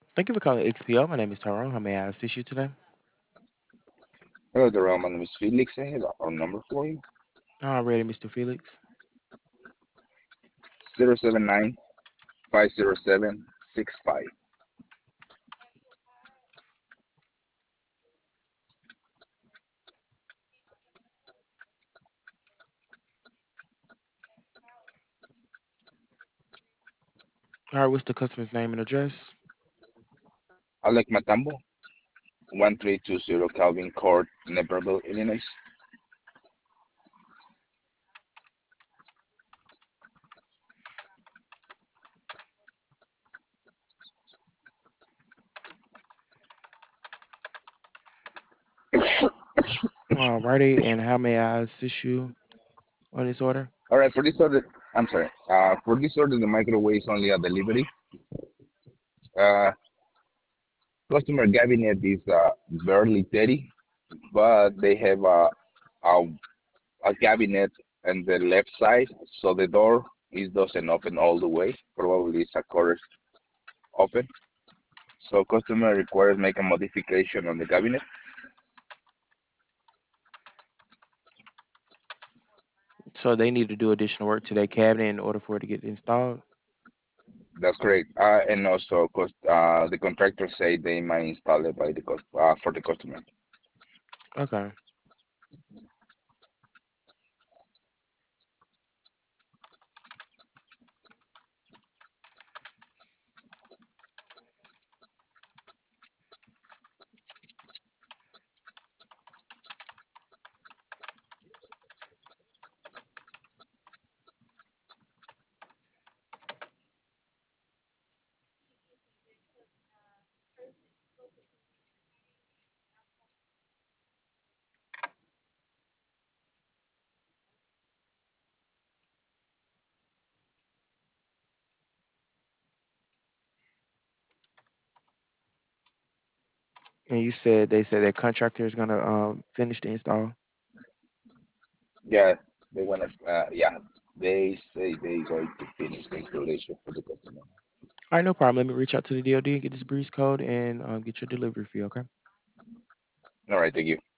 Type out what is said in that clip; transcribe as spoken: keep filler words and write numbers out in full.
Thank you for calling X P O. My name is Tyrone. How may I assist you today? Hello, Daryl. My name is Felix. I have our number for you. All righty, mister Felix. Zero seven nine five zero seven six five. All right, what's the customer's name and address? Alec Matambo, one three two zero Calvin Court, Naperville, Illinois. All righty, and how may I assist you on this order? All right, for this order, I'm sorry. Uh, for this order, the microwave is only a delivery. Uh, Customer cabinet is uh, barely thirty, but they have a, a, a cabinet on the left side, so the door is doesn't open all the way. Probably it's a quarter open. So customer requires make a modification on the cabinet. So they need to do additional work to that cabinet in order for it to get installed. That's correct. Uh, and also, cost, uh, the contractor say they might install it by the cost, uh, for the customer. Okay. And you said they said that contractor is gonna um finish the install. All Yeah, they wanna. Uh, yeah, they say they going to finish the installation for the customer. right, no problem. Let me reach out to the D O D and get this breeze code and um, get your delivery fee. Okay. All right, thank you.